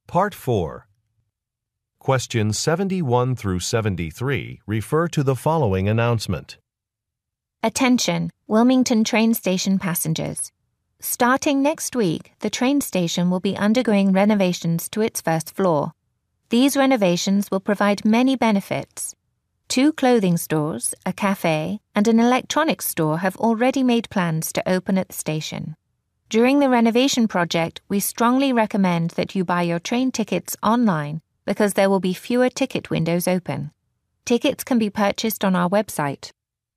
Part 4. Questions 71 through 73 refer to the following announcement. Attention, Wilmington train station passengers. Starting next week, the train station will be undergoing renovations to its first floor. These renovations will provide many benefits. 2 clothing stores, a cafe, and an electronics store have already made plans to open at the station. During the renovation project, we strongly recommend that you buy your train tickets online because there will be fewer ticket windows open. Tickets can be purchased on our website.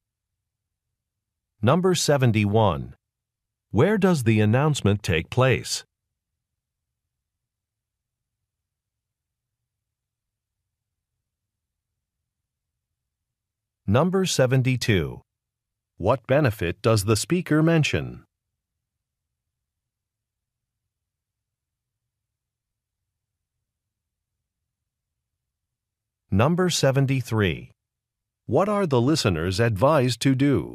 Number 71. Where does the announcement take place? Number 72. What benefit does the speaker mention? Number 73. What are the listeners advised to do?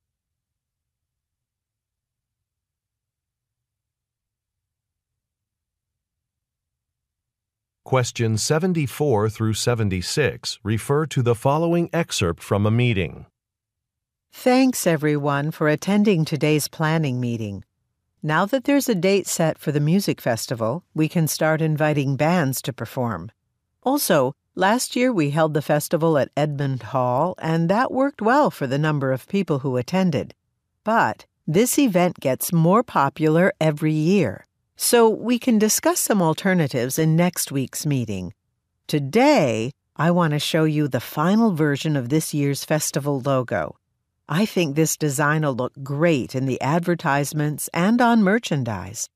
Questions 74 through 76 refer to the following excerpt from a meeting. Thanks, everyone, for attending today's planning meeting. Now that there's a date set for the music festival, we can start inviting bands to perform. Also, last year we held the festival at Edmond Hall, and that worked well for the number of people who attended. But this event gets more popular every year, so we can discuss some alternatives in next week's meeting. Today, I want to show you the final version of this year's festival logo. I think this design will look great in the advertisements and on merchandise.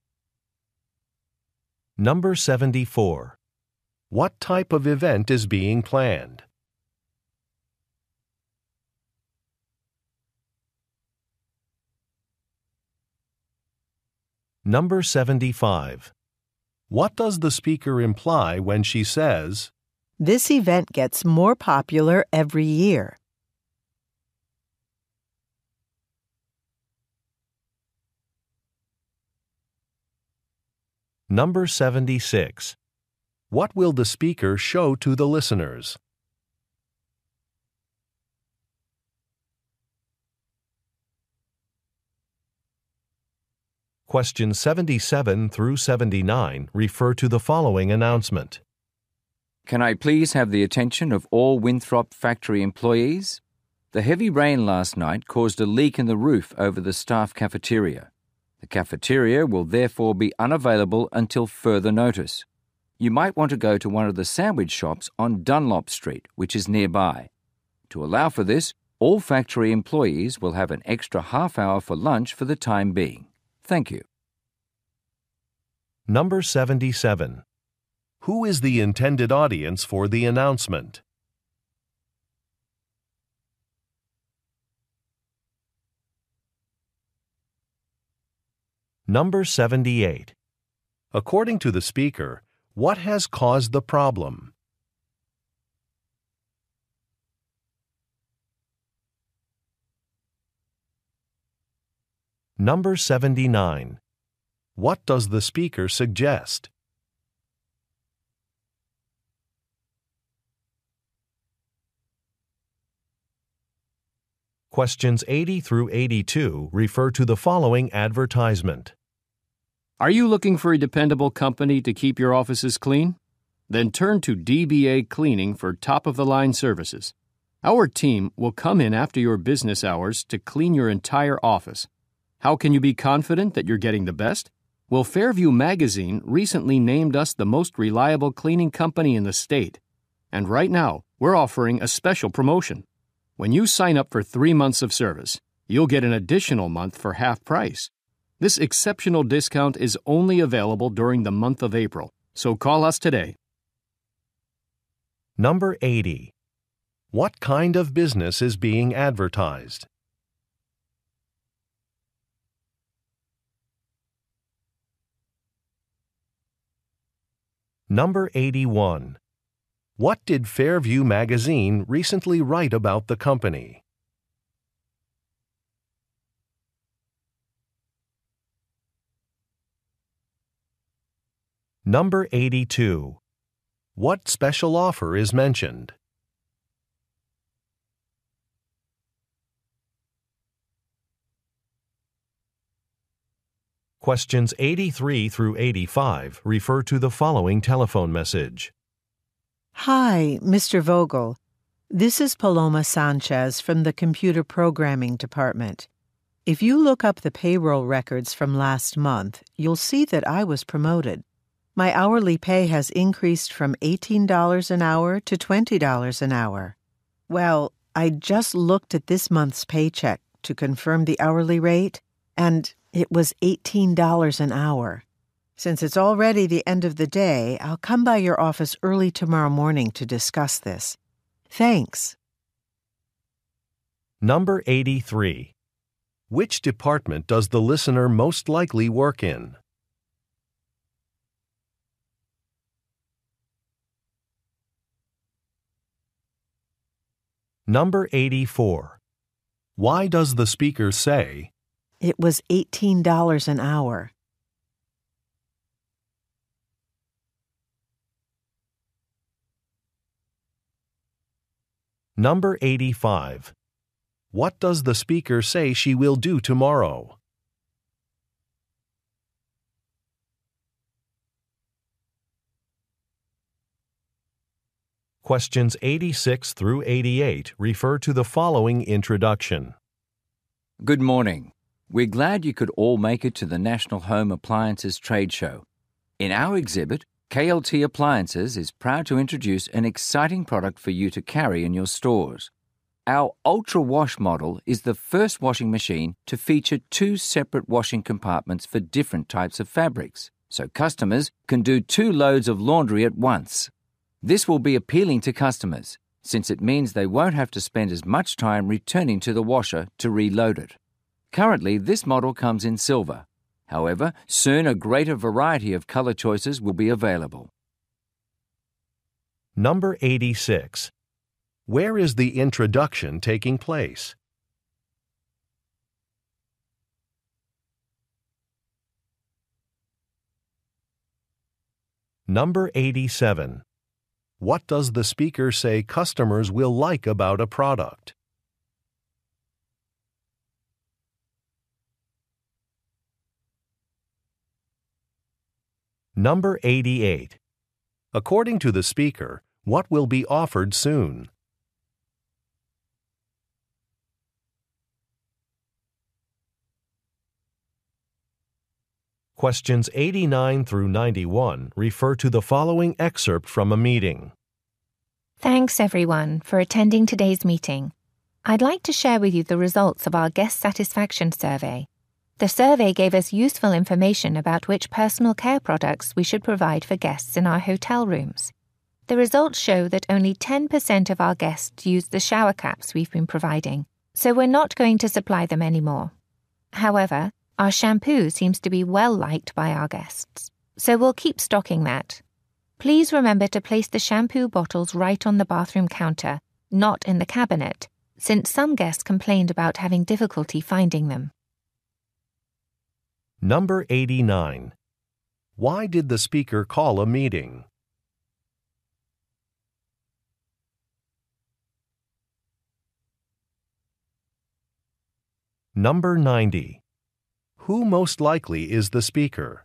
Number 74. What type of event is being planned? Number 75. What does the speaker imply when she says, This event gets more popular every year? Number 76. What will the speaker show to the listeners? Questions 77 through 79 refer to the following announcement. Can I please have the attention of all Winthrop factory employees? The heavy rain last night caused a leak in the roof over the staff cafeteria. The cafeteria will therefore be unavailable until further notice. You might want to go to one of the sandwich shops on Dunlop Street, which is nearby. To allow for this, all factory employees will have an extra half hour for lunch for the time being. Thank you. Number 77. Who is the intended audience for the announcement? Number 78. According to the speaker, what has caused the problem? Number 79. What does the speaker suggest? Questions 80 through 82 refer to the following advertisement. Are you looking for a dependable company to keep your offices clean? Then turn to DBA Cleaning for top-of-the-line services. Our team will come in after your business hours to clean your entire office. How can you be confident that you're getting the best? Well, Fairview Magazine recently named us the most reliable cleaning company in the state. And right now, we're offering a special promotion. When you sign up for 3 months of service, you'll get an additional month for half price. This exceptional discount is only available during the month of April, so call us today. Number 80. What kind of business is being advertised? Number 81. What did Fairview Magazine recently write about the company? Number 82. What special offer is mentioned? Questions 83 through 85 refer to the following telephone message. Hi, Mr. Vogel. This is Paloma Sanchez from the Computer Programming Department. If you look up the payroll records from last month, you'll see that I was promoted. My hourly pay has increased from $18 an hour to $20 an hour. Well, I just looked at this month's paycheck to confirm the hourly rate, and it was $18 an hour. Since it's already the end of the day, I'll come by your office early tomorrow morning to discuss this. Thanks. Number 83. Which department does the listener most likely work in? Number 84. Why does the speaker say, It was $18 an hour? Number 85. What does the speaker say she will do tomorrow? Questions 86 through 88 refer to the following introduction. Good morning. We're glad you could all make it to the National Home Appliances Trade Show. In our exhibit, KLT Appliances is proud to introduce an exciting product for you to carry in your stores. Our Ultra Wash model is the first washing machine to feature 2 separate washing compartments for different types of fabrics, so customers can do 2 loads of laundry at once. This will be appealing to customers, since it means they won't have to spend as much time returning to the washer to reload it. Currently, this model comes in silver. However, soon a greater variety of color choices will be available. Number 86. Where is the introduction taking place? Number 87. What does the speaker say customers will like about a product? Number 88. According to the speaker, what will be offered soon? Questions 89 through 91 refer to the following excerpt from a meeting. Thanks, everyone, for attending today's meeting. I'd like to share with you the results of our guest satisfaction survey. The survey gave us useful information about which personal care products we should provide for guests in our hotel rooms. The results show that only 10% of our guests used the shower caps we've been providing, so we're not going to supply them anymore. However, our shampoo seems to be well liked by our guests, so we'll keep stocking that. Please remember to place the shampoo bottles right on the bathroom counter, not in the cabinet, since some guests complained about having difficulty finding them. Number 89. Why did the speaker call a meeting? Number 90. Who most likely is the speaker?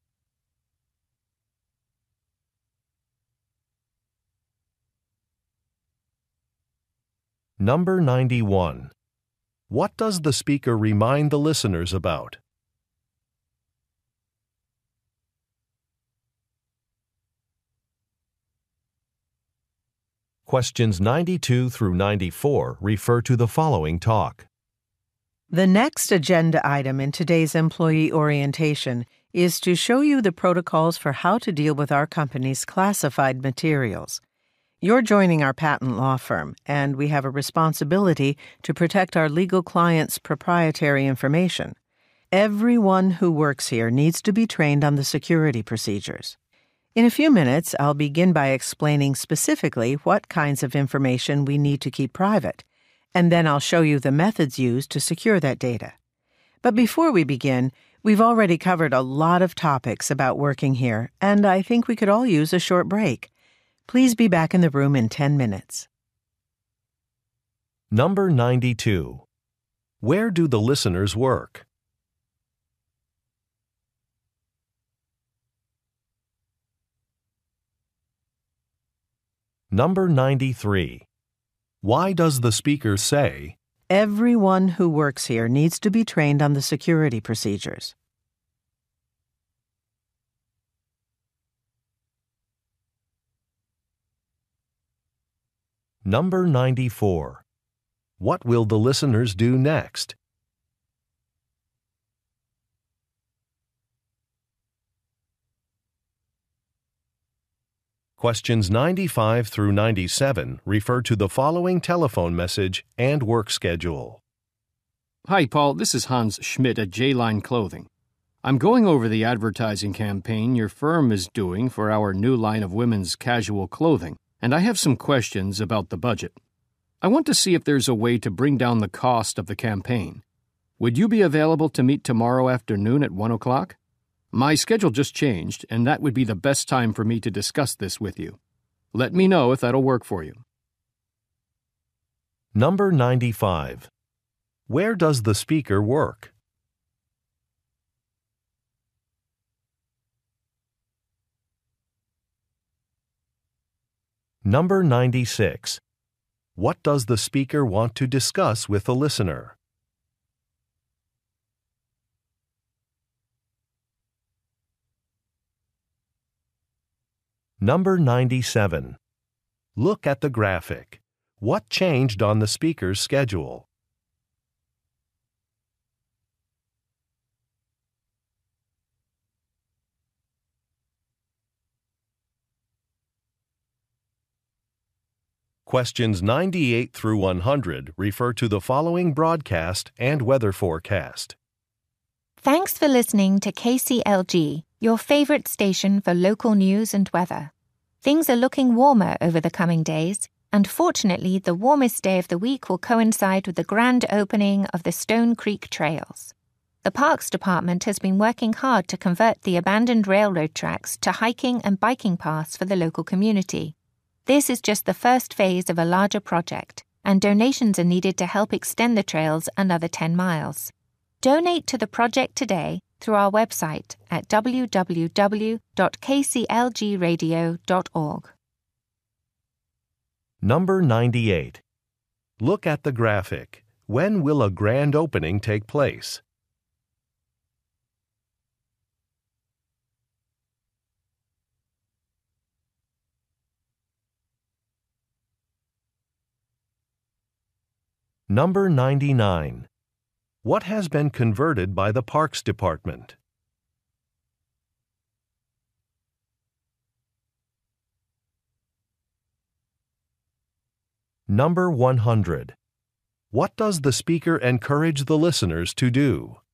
Number 91. What does the speaker remind the listeners about? Questions 92 through 94 refer to the following talk. The next agenda item in today's employee orientation is to show you the protocols for how to deal with our company's classified materials. You're joining our patent law firm, and we have a responsibility to protect our legal clients' proprietary information. Everyone who works here needs to be trained on the security procedures. In a few minutes, I'll begin by explaining specifically what kinds of information we need to keep private, and then I'll show you the methods used to secure that data. But before we begin, We've already covered a lot of topics about working here, and I think we could all use a short break. Please be back in the room in 10 minutes. Number 92. Where do the listeners work? Number 93. Why does the speaker say, Everyone who works here needs to be trained on the security procedures? Number 94. What will the listeners do next? Questions 95 through 97 refer to the following telephone message and work schedule. Hi, Paul. This is Hans Schmidt at J-Line Clothing. I'm going over the advertising campaign your firm is doing for our new line of women's casual clothing, and I have some questions about the budget. I want to see if there's a way to bring down the cost of the campaign. Would you be available to meet tomorrow afternoon at 1 o'clock? My schedule just changed, and that would be the best time for me to discuss this with you. Let me know if that'll work for you. Number 95. Where does the speaker work? Number 96. What does the speaker want to discuss with the listener? Number 97. Look at the graphic. What changed on the speaker's schedule? Questions 98 through 100 refer to the following broadcast and weather forecast. Thanks for listening to KCLG, your favorite station for local news and weather. Things are looking warmer over the coming days, and fortunately, the warmest day of the week will coincide with the grand opening of the Stone Creek Trails. The Parks Department has been working hard to convert the abandoned railroad tracks to hiking and biking paths for the local community. This is just the first phase of a larger project, and donations are needed to help extend the trails another 10 miles. Donate to the project today through our website at www.kclgradio.org. Number 98. Look at the graphic. When will a grand opening take place? Number 99. What has been converted by the Parks Department? Number 100. What does the speaker encourage the listeners to do?